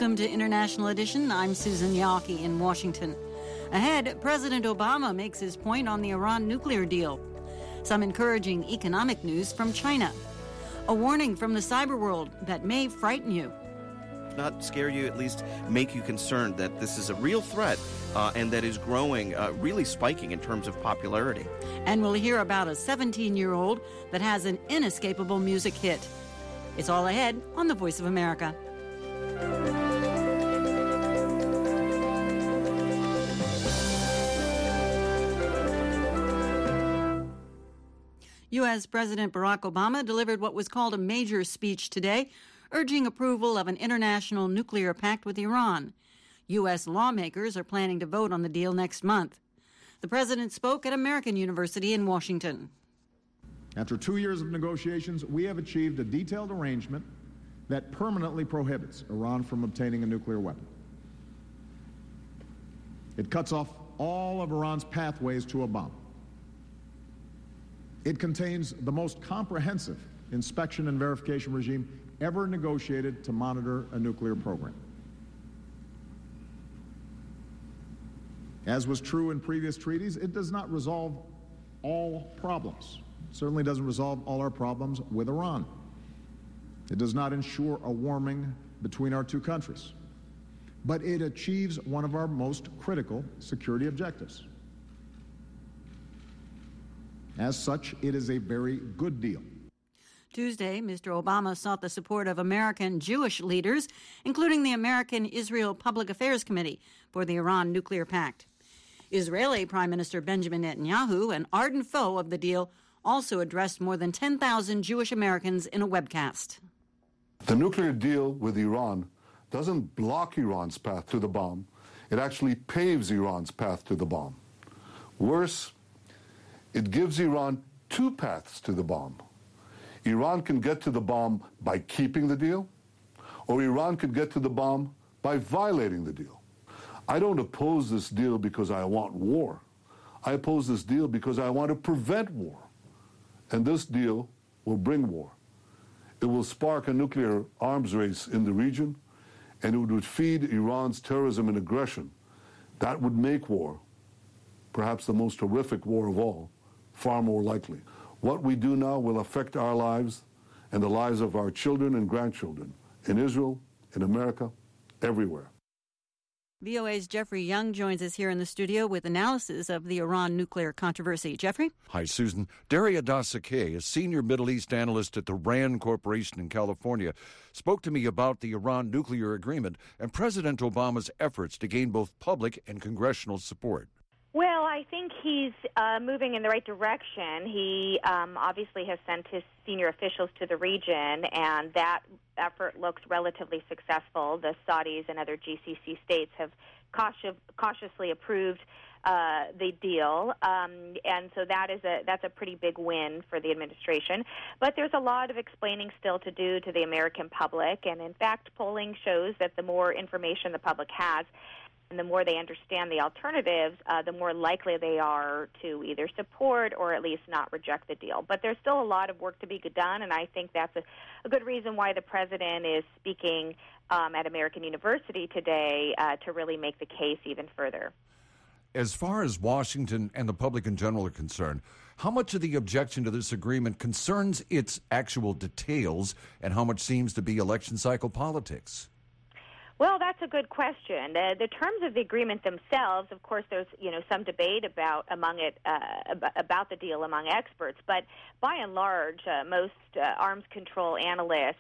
Welcome to International Edition. I'm Susan Yawkey in Washington. Ahead, President Obama makes his point on the Iran nuclear deal. Some encouraging economic news from China. A warning from the cyber world that may frighten you. Not scare you, at least make you concerned that this is a real threat and that is growing, really spiking in terms of popularity. And we'll hear about a 17-year-old that has an inescapable music hit. It's all ahead on The Voice of America. U.S. President Barack Obama delivered what was called a major speech today, urging approval of an international nuclear pact with Iran. U.S. lawmakers are planning to vote on the deal next month. The president spoke at American University in Washington. After 2 years of negotiations, we have achieved a detailed arrangement that permanently prohibits Iran from obtaining a nuclear weapon. It cuts off all of Iran's pathways to a bomb. It contains the most comprehensive inspection and verification regime ever negotiated to monitor a nuclear program. As was true in previous treaties, it does not resolve all problems. It certainly doesn't resolve all our problems with Iran. It does not ensure a warming between our two countries. But it achieves one of our most critical security objectives. As such, it is a very good deal. Tuesday, Mr. Obama sought the support of American Jewish leaders, including the American Israel Public Affairs Committee, for the Iran nuclear pact. Israeli Prime Minister Benjamin Netanyahu, an ardent foe of the deal, also addressed more than 10,000 Jewish Americans in a webcast. The nuclear deal with Iran doesn't block Iran's path to the bomb. It actually paves Iran's path to the bomb. Worse, it gives Iran two paths to the bomb. Iran can get to the bomb by keeping the deal, or Iran could get to the bomb by violating the deal. I don't oppose this deal because I want war. I oppose this deal because I want to prevent war. And this deal will bring war. It will spark a nuclear arms race in the region, and it would feed Iran's terrorism and aggression. That would make war, perhaps the most horrific war of all, far more likely. What we do now will affect our lives and the lives of our children and grandchildren in Israel, in America, everywhere. VOA's Jeffrey Young joins us here in the studio with analysis of the Iran nuclear controversy. Jeffrey? Hi, Susan. Daria Dasakeh, a senior Middle East analyst at the RAND Corporation in California, spoke to me about the Iran nuclear agreement and President Obama's efforts to gain both public and congressional support. Well, I think he's moving in the right direction. He obviously has sent his senior officials to the region, and that effort looks relatively successful. The Saudis and other GCC states have cautiously approved the deal, and so that's a pretty big win for the administration. But there's a lot of explaining still to do to the American public, and in fact, polling shows that the more information the public has, and the more they understand the alternatives, the more likely they are to either support or at least not reject the deal. But there's still a lot of work to be done, and I think that's a good reason why the president is speaking at American University today to really make the case even further. As far as Washington and the public in general are concerned, how much of the objection to this agreement concerns its actual details and how much seems to be election cycle politics? Well, that's a good question. The terms of the agreement themselves, of course, there's some debate about the deal among experts, but by and large, most arms control analysts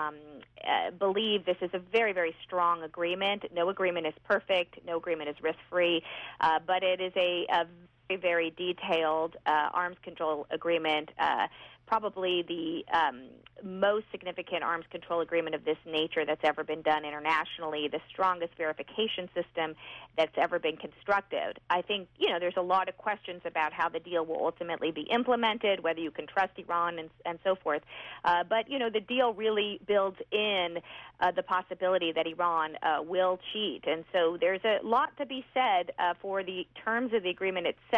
believe this is a very, very strong agreement. No agreement is perfect. No agreement is risk-free, but it is a very, very detailed arms control agreement. Probably the most significant arms control agreement of this nature that's ever been done internationally, the strongest verification system that's ever been constructed. I think, there's a lot of questions about how the deal will ultimately be implemented, whether you can trust Iran and so forth. But the deal really builds in the possibility that Iran will cheat. And so there's a lot to be said for the terms of the agreement itself.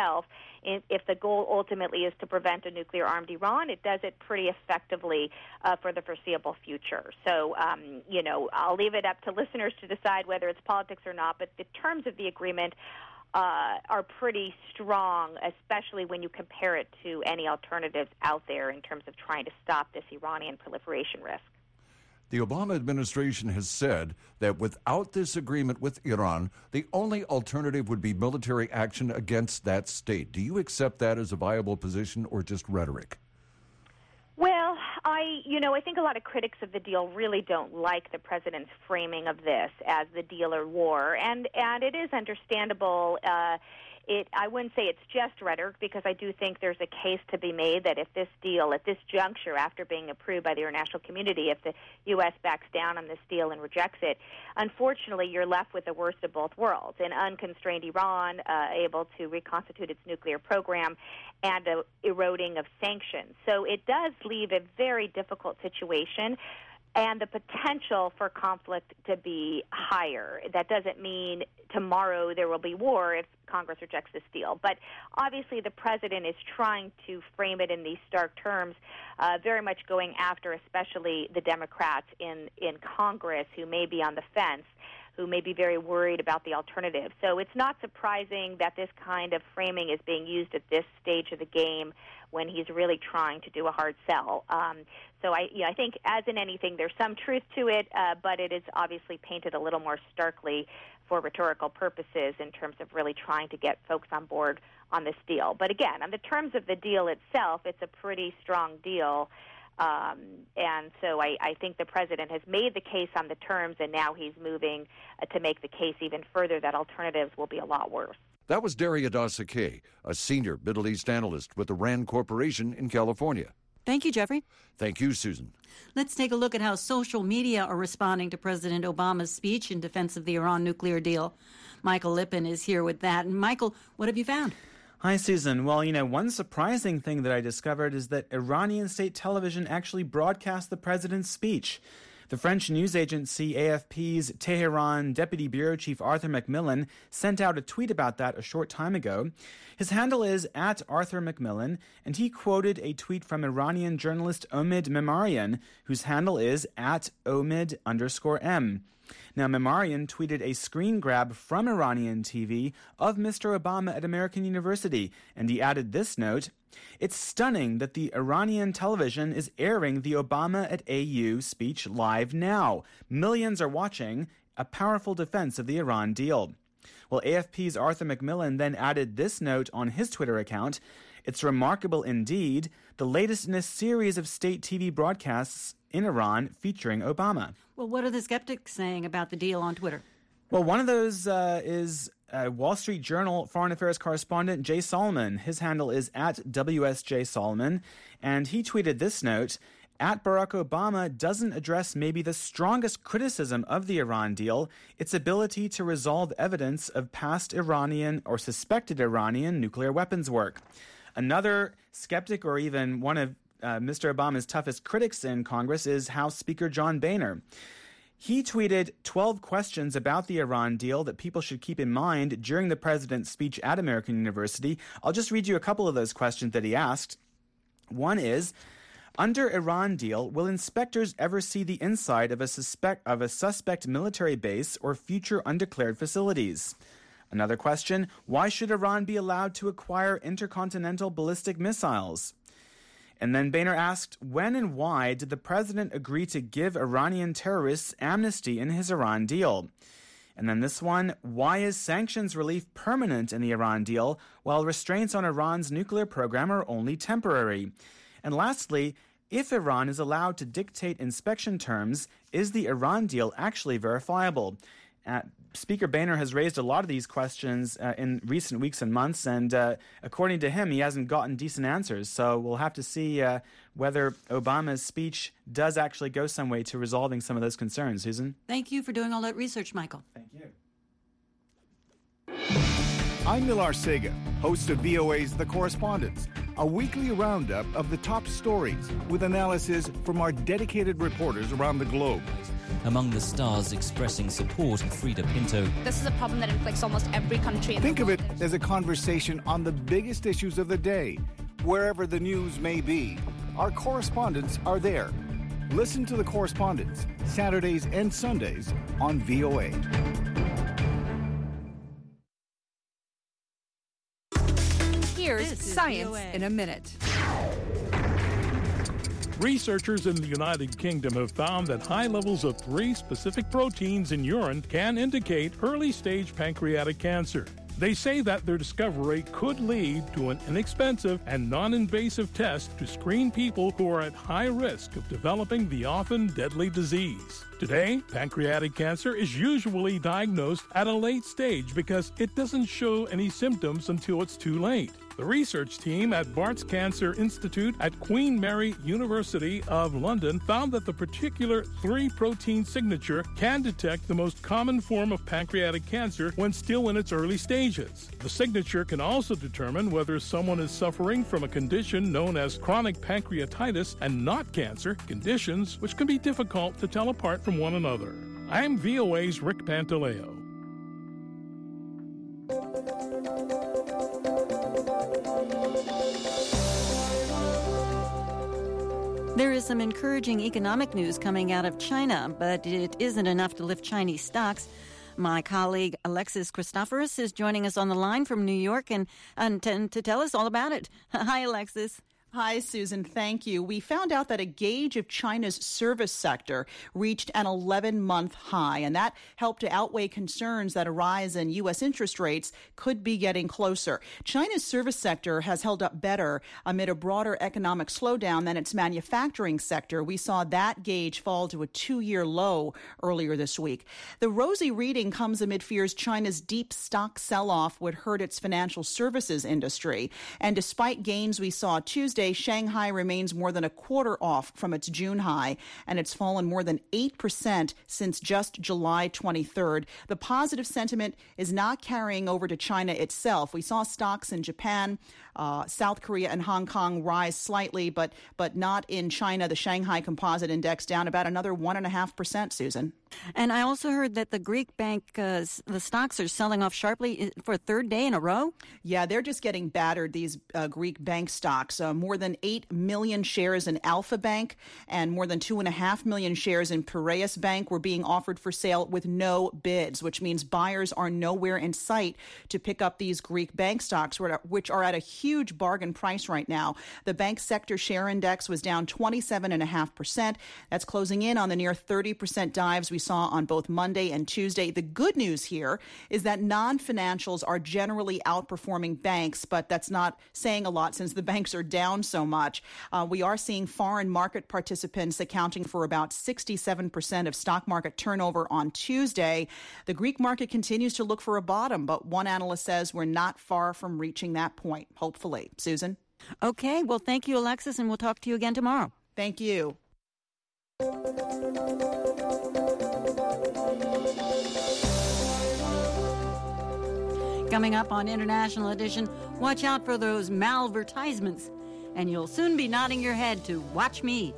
itself, if the goal ultimately is to prevent a nuclear-armed Iran, it does it pretty effectively for the foreseeable future. So, I'll leave it up to listeners to decide whether it's politics or not, but the terms of the agreement are pretty strong, especially when you compare it to any alternatives out there in terms of trying to stop this Iranian proliferation risk. The Obama administration has said that without this agreement with Iran, the only alternative would be military action against that state. Do you accept that as a viable position or just rhetoric? Well, I think a lot of critics of the deal really don't like the president's framing of this as the deal or war, and it is understandable. I wouldn't say it's just rhetoric, because I do think there's a case to be made that if this deal, at this juncture, after being approved by the international community, if the U.S. backs down on this deal and rejects it, unfortunately you're left with the worst of both worlds: an unconstrained Iran able to reconstitute its nuclear program and a eroding of sanctions. So it does leave a very difficult situation, and the potential for conflict to be higher. That doesn't mean tomorrow there will be war if Congress rejects this deal. But obviously the president is trying to frame it in these stark terms, very much going after especially the Democrats in Congress who may be on the fence, who may be very worried about the alternative. So it's not surprising that this kind of framing is being used at this stage of the game when he's really trying to do a hard sell. So I think, as in anything, there's some truth to it, but it is obviously painted a little more starkly for rhetorical purposes in terms of really trying to get folks on board on this deal. But again, on the terms of the deal itself, it's a pretty strong deal. And so I think the president has made the case on the terms, and now he's moving to make the case even further that alternatives will be a lot worse. That was Daria Dasakay, a senior Middle East analyst with the RAND Corporation in California. Thank you, Jeffrey. Thank you, Susan. Let's take a look at how social media are responding to President Obama's speech in defense of the Iran nuclear deal. Michael Lippin is here with that. And Michael, what have you found? Hi, Susan. Well, one surprising thing that I discovered is that Iranian state television actually broadcast the president's speech. The French news agency AFP's Tehran Deputy Bureau Chief Arthur Macmillan sent out a tweet about that a short time ago. His handle is @ArthurMacmillan, and he quoted a tweet from Iranian journalist Omid Memarian, whose handle is @Omid_M. Now, Memarian tweeted a screen grab from Iranian TV of Mr. Obama at American University, and he added this note: "It's stunning that the Iranian television is airing the Obama at AU speech live now. Millions are watching. A powerful defense of the Iran deal." Well, AFP's Arthur Macmillan then added this note on his Twitter account: "It's remarkable indeed, the latest in a series of state TV broadcasts in Iran featuring Obama." Well, what are the skeptics saying about the deal on Twitter? Well, one of those is Wall Street Journal foreign affairs correspondent Jay Solomon. His handle is @WSJSolomon, and he tweeted this note: "Barack Obama doesn't address maybe the strongest criticism of the Iran deal, its ability to resolve evidence of past Iranian or suspected Iranian nuclear weapons work." Another skeptic, or even one of Mr. Obama's toughest critics in Congress, is House Speaker John Boehner. He tweeted 12 questions about the Iran deal that people should keep in mind during the president's speech at American University. I'll just read you a couple of those questions that he asked. One is, under Iran deal, will inspectors ever see the inside of a suspect military base or future undeclared facilities? Another question, why should Iran be allowed to acquire intercontinental ballistic missiles? And then Boehner asked, when and why did the president agree to give Iranian terrorists amnesty in his Iran deal? And then this one, why is sanctions relief permanent in the Iran deal while restraints on Iran's nuclear program are only temporary? And lastly, if Iran is allowed to dictate inspection terms, is the Iran deal actually verifiable? Speaker Boehner has raised a lot of these questions in recent weeks and months, and according to him, he hasn't gotten decent answers. So we'll have to see whether Obama's speech does actually go some way to resolving some of those concerns. Susan? Thank you for doing all that research, Michael. Thank you. I'm Millar Sega, host of VOA's The Correspondents, a weekly roundup of the top stories with analysis from our dedicated reporters around the globe. Among the stars expressing support, Frida Pinto. This is a problem that inflicts almost every country in the world. Think of it as a conversation on the biggest issues of the day, wherever the news may be. Our correspondents are there. Listen to The Correspondents, Saturdays and Sundays on VOA. Here's Science in a Minute. Researchers in the United Kingdom have found that high levels of 3 specific proteins in urine can indicate early-stage pancreatic cancer. They say that their discovery could lead to an inexpensive and non-invasive test to screen people who are at high risk of developing the often deadly disease. Today, pancreatic cancer is usually diagnosed at a late stage because it doesn't show any symptoms until it's too late. The research team at Bart's Cancer Institute at Queen Mary University of London found that the particular 3-protein signature can detect the most common form of pancreatic cancer when still in its early stages. The signature can also determine whether someone is suffering from a condition known as chronic pancreatitis and not cancer, conditions which can be difficult to tell apart from one another. I'm VOA's Rick Pantaleo. There is some encouraging economic news coming out of China, but it isn't enough to lift Chinese stocks. My colleague Alexis Christoforous is joining us on the line from New York and to tell us all about it. Hi, Alexis. Hi, Susan. Thank you. We found out that a gauge of China's service sector reached an 11-month high, and that helped to outweigh concerns that a rise in U.S. interest rates could be getting closer. China's service sector has held up better amid a broader economic slowdown than its manufacturing sector. We saw that gauge fall to a 2-year low earlier this week. The rosy reading comes amid fears China's deep stock sell-off would hurt its financial services industry. And despite gains we saw Tuesday, Shanghai remains more than a quarter off from its June high, and it's fallen more than 8% since just July 23rd. The positive sentiment is not carrying over to China itself. We saw stocks in Japan, South Korea, and Hong Kong rise slightly, but not in China. The Shanghai Composite Index down about another 1.5%, Susan. And I also heard that the Greek bank, the stocks are selling off sharply for a third day in a row. Yeah, they're just getting battered, these Greek bank stocks. More than 8 million shares in Alpha Bank and more than 2.5 million shares in Piraeus Bank were being offered for sale with no bids, which means buyers are nowhere in sight to pick up these Greek bank stocks, which are at a huge bargain price right now. The bank sector share index was down 27.5%. That's closing in on the near 30% dives we saw on both Monday and Tuesday. The good news here is that non-financials are generally outperforming banks, but that's not saying a lot since the banks are down so much. We are seeing foreign market participants accounting for about 67% of stock market turnover on Tuesday. The Greek market continues to look for a bottom, but one analyst says we're not far from reaching that point, hopefully. Susan? Okay, well, thank you, Alexis, and we'll talk to you again tomorrow. Thank you. Coming up on International Edition, watch out for those malvertisements, and you'll soon be nodding your head to Watch Me.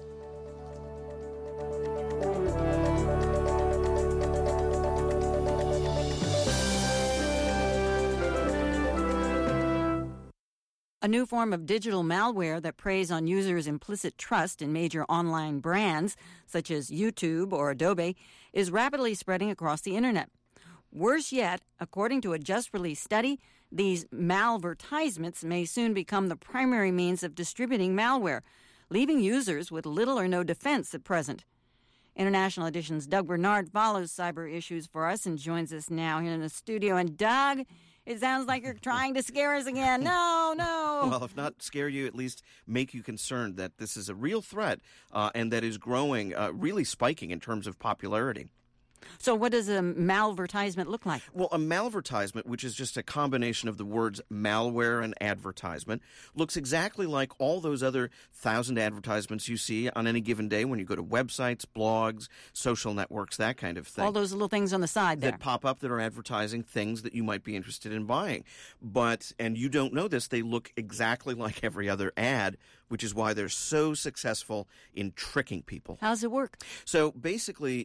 A new form of digital malware that preys on users' implicit trust in major online brands, such as YouTube or Adobe, is rapidly spreading across the internet. Worse yet, according to a just-released study, these malvertisements may soon become the primary means of distributing malware, leaving users with little or no defense at present. International Edition's Doug Bernard follows cyber issues for us and joins us now here in the studio. And Doug, it sounds like you're trying to scare us again. No. Well, if not scare you, at least make you concerned that this is a real threat and that is growing, really spiking in terms of popularity. So what does a malvertisement look like? Well, a malvertisement, which is just a combination of the words malware and advertisement, looks exactly like all those other 1,000 advertisements you see on any given day when you go to websites, blogs, social networks, that kind of thing. All those little things on the side there. That pop up that are advertising things that you might be interested in buying. And you don't know this, they look exactly like every other ad, which is why they're so successful in tricking people. How does it work? So basically,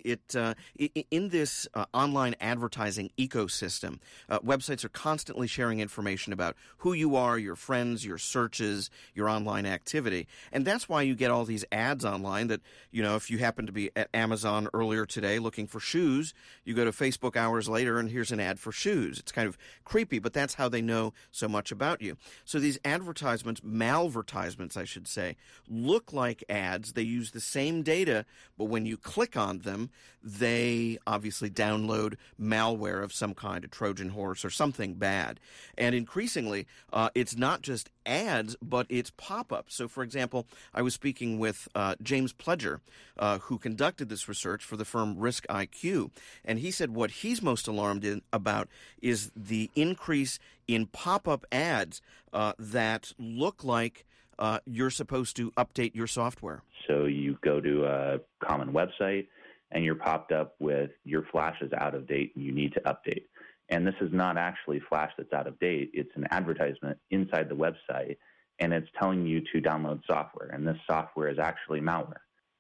in this online advertising ecosystem, websites are constantly sharing information about who you are, your friends, your searches, your online activity. And that's why you get all these ads online that, if you happen to be at Amazon earlier today looking for shoes, you go to Facebook hours later and here's an ad for shoes. It's kind of creepy, but that's how they know so much about you. So these advertisements, malvertisements, I should say, look like ads. They use the same data, but when you click on them, they obviously download malware of some kind, a Trojan horse or something bad. And increasingly, it's not just ads, but it's pop-ups. So, for example, I was speaking with James Pledger, who conducted this research for the firm Risk IQ, and he said what he's most alarmed about is the increase in pop-up ads that look like you're supposed to update your software. So you go to a common website and you're popped up with your Flash is out of date and you need to update. And this is not actually Flash that's out of date. It's an advertisement inside the website, and it's telling you to download software. And this software is actually malware.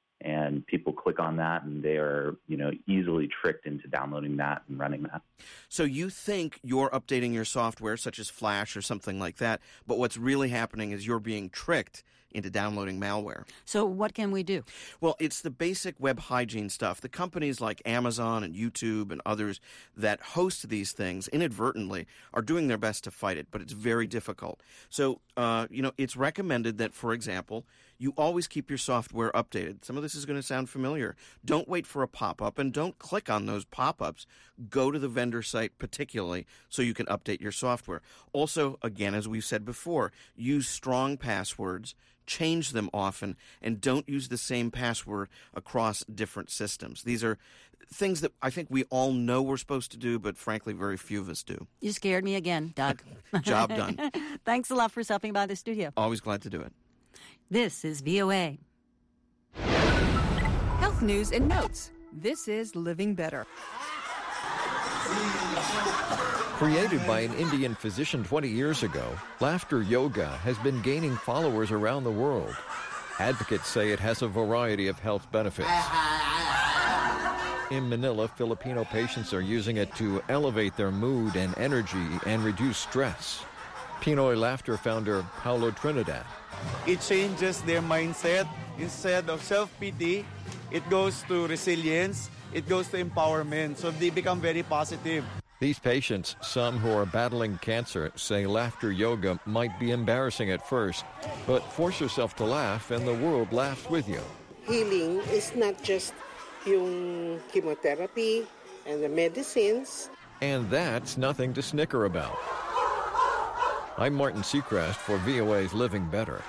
And people click on that, and they are, easily tricked into downloading that and running that. So you think you're updating your software, such as Flash or something like that, but what's really happening is you're being tricked into downloading malware. So what can we do? Well, it's the basic web hygiene stuff. The companies like Amazon and YouTube and others that host these things inadvertently are doing their best to fight it, but it's very difficult. So, it's recommended that, for example, you always keep your software updated. Some of this is going to sound familiar. Don't wait for a pop-up and don't click on those pop-ups. Go to the vendor site particularly so you can update your software. Also, again, as we've said before, use strong passwords, change them often, and don't use the same password across different systems. These are things that I think we all know we're supposed to do, but frankly, very few of us do. You scared me again, Doug. Job done. Thanks a lot for stopping by the studio. Always glad to do it. This is VOA. Health news and notes. This is Living Better. Created by an Indian physician 20 years ago, laughter yoga has been gaining followers around the world. Advocates say it has a variety of health benefits. In Manila, Filipino patients are using it to elevate their mood and energy and reduce stress. Pinoy Laughter founder Paulo Trinidad. It changes their mindset. Instead of self-pity, it goes to resilience, it goes to empowerment, so they become very positive. These patients, some who are battling cancer, say laughter yoga might be embarrassing at first, but force yourself to laugh and the world laughs with you. Healing is not just yung chemotherapy and the medicines. And that's nothing to snicker about. I'm Martin Seacrest for VOA's Living Better.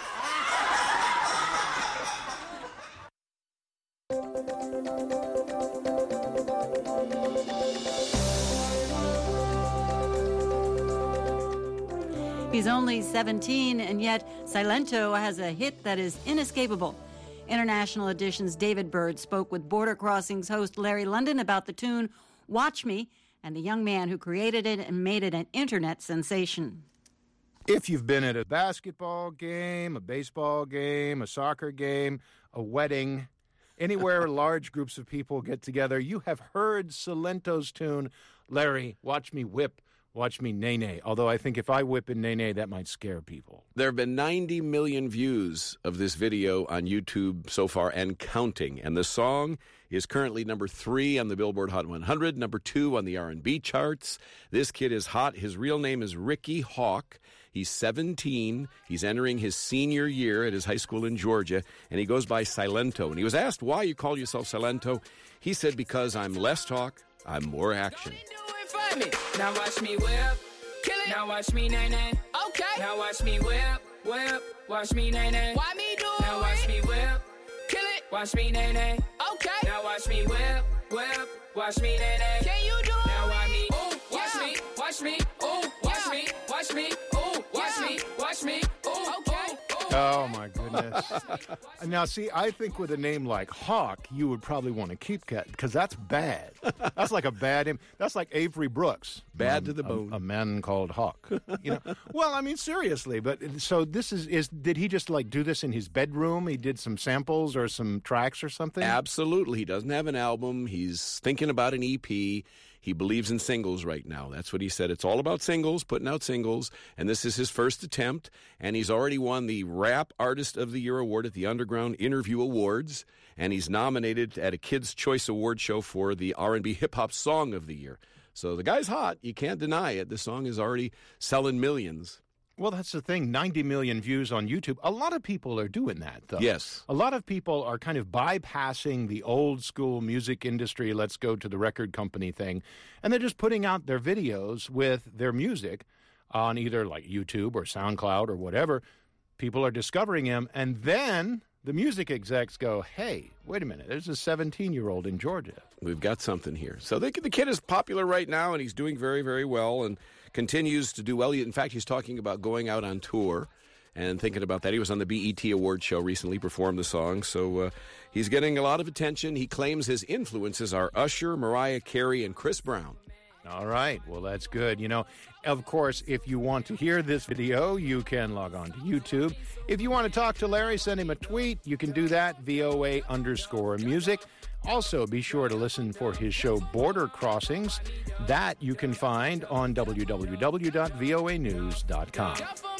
He's only 17, and yet Silento has a hit that is inescapable. International Edition's David Bird spoke with Border Crossings host Larry London about the tune Watch Me and the young man who created it and made it an internet sensation. If you've been at a basketball game, a baseball game, a soccer game, a wedding, anywhere large groups of people get together, you have heard Silento's tune, Larry, Watch Me Whip, Watch Me Nay Nay. Although I think if I whip in Nay Nay, that might scare people. There have been 90 million views of this video on YouTube so far and counting. And the song is currently number 3 on the Billboard Hot 100, number 2 on the R&B charts. This kid is hot. His real name is Ricky Hawk. He's 17. He's entering his senior year at his high school in Georgia, and he goes by Silento. And he was asked why you call yourself Silento. He said, because I'm less talk, I'm more action. Now watch me whip, kill it. Now watch me nay nay. Okay. Now watch me whip, whip. Watch me nay nay. Why me do it? Now watch me whip, kill it. Watch me nay nay. Okay. Now watch me whip, whip, watch me, nay. Can you do it? Now watch me, ooh, watch me, watch me, ooh, watch me, watch me, ooh, watch me, watch me, ooh, okay. Oh, my goodness. Now, see, I think with a name like Hawk, you would probably want to keep Cat, because that's bad. That's like a bad name. That's like Avery Brooks. Bad to the bone. A man called Hawk. You know. Well, I mean, seriously. But so this is did he just like do this in his bedroom? He did some samples or some tracks or something? Absolutely. He doesn't have an album. He's thinking about an EP. He believes in singles right now. That's what he said. It's all about singles, putting out singles, and this is his first attempt, and he's already won the Rap Artist of the Year award at the Underground Interview Awards, and he's nominated at a Kids' Choice Award show for the R&B Hip Hop Song of the Year. So the guy's hot. You can't deny it. The song is already selling millions. Well, that's the thing. 90 million views on YouTube. A lot of people are doing that, though. Yes. A lot of people are kind of bypassing the old school music industry, let's go to the record company thing, and they're just putting out their videos with their music on either like YouTube or SoundCloud or whatever. People are discovering him, and then the music execs go, hey, wait a minute, there's a 17-year-old in Georgia. We've got something here. So the kid is popular right now, and he's doing very, very well, and continues to do well. In fact, he's talking about going out on tour and thinking about that. He was on the BET Award show recently, performed the song. So he's getting a lot of attention. He claims his influences are Usher, Mariah Carey, and Chris Brown. All right. Well, that's good. You know, of course, if you want to hear this video, you can log on to YouTube. If you want to talk to Larry, send him a tweet. You can do that, VOA_music. Also, be sure to listen for his show Border Crossings. That you can find on www.voanews.com.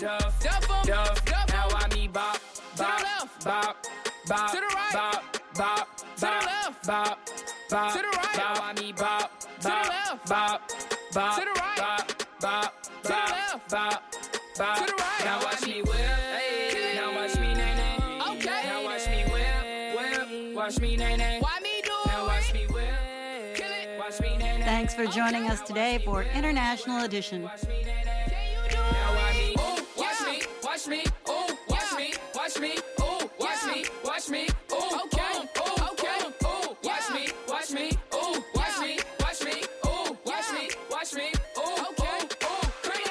Now I need bop, bop, bop, bop, to the right, bop, bop, to the left, bop, bop, to the right. Now I need bop, to the left, bop, bop, to the right, bop, bop, to the left, bop, bop, to the right. Now watch me whip, now watch me nay nay. Okay. Now watch me whip, watch me nay nay. Why me do it? Now watch me whip, kill it. Watch me nay nay. Thanks for joining us today for International Edition. Watch me, ooh, watch me, watch me, ooh, watch me, watch me, ooh, watch me, watch me, ooh, okay, ooh, okay, ooh, watch me, watch me, ooh, watch me, watch me, ooh, watch me, watch me, ooh, okay, ooh, crank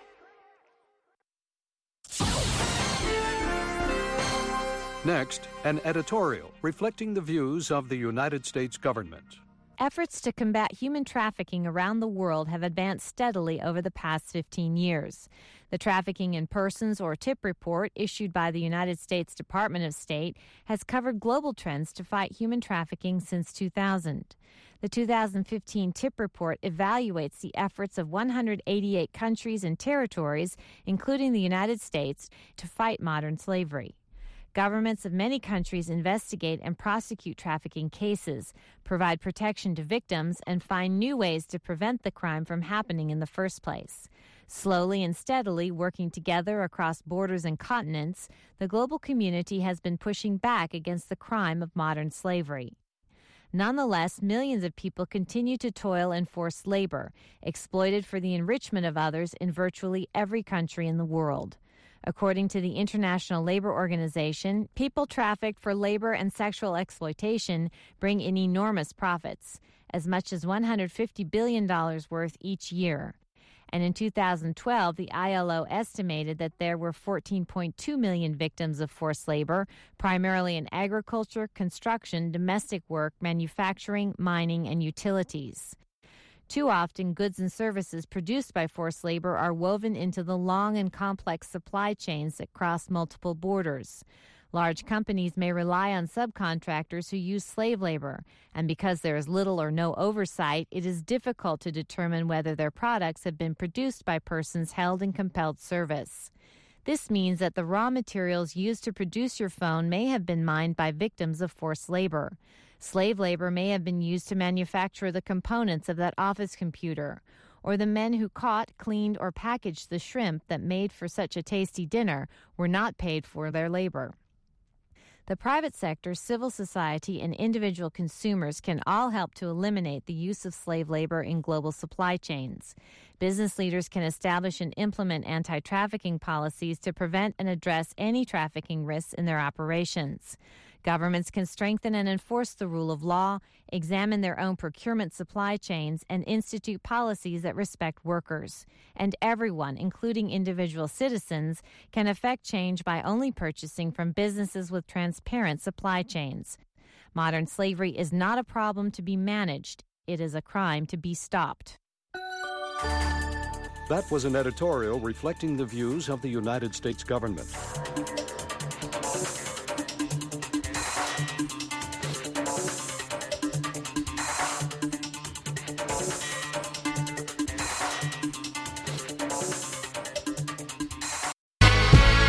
that. Next, an editorial reflecting the views of the United States government. Efforts to combat human trafficking around the world have advanced steadily over the past 15 years. The Trafficking in Persons, or TIP report, issued by the United States Department of State, has covered global trends to fight human trafficking since 2000. The 2015 TIP report evaluates the efforts of 188 countries and territories, including the United States, to fight modern slavery. Governments of many countries investigate and prosecute trafficking cases, provide protection to victims, and find new ways to prevent the crime from happening in the first place. Slowly and steadily, working together across borders and continents, the global community has been pushing back against the crime of modern slavery. Nonetheless, millions of people continue to toil in forced labor, exploited for the enrichment of others in virtually every country in the world. According to the International Labor Organization, people trafficked for labor and sexual exploitation bring in enormous profits, as much as $150 billion worth each year. And in 2012, the ILO estimated that there were 14.2 million victims of forced labor, primarily in agriculture, construction, domestic work, manufacturing, mining, and utilities. Too often, goods and services produced by forced labor are woven into the long and complex supply chains that cross multiple borders. Large companies may rely on subcontractors who use slave labor, and because there is little or no oversight, it is difficult to determine whether their products have been produced by persons held in compelled service. This means that the raw materials used to produce your phone may have been mined by victims of forced labor. Slave labor may have been used to manufacture the components of that office computer, or the men who caught, cleaned, or packaged the shrimp that made for such a tasty dinner were not paid for their labor. The private sector, civil society, and individual consumers can all help to eliminate the use of slave labor in global supply chains. Business leaders can establish and implement anti-trafficking policies to prevent and address any trafficking risks in their operations. Governments can strengthen and enforce the rule of law, examine their own procurement supply chains, and institute policies that respect workers. And everyone, including individual citizens, can affect change by only purchasing from businesses with transparent supply chains. Modern slavery is not a problem to be managed. It is a crime to be stopped. That was an editorial reflecting the views of the United States government.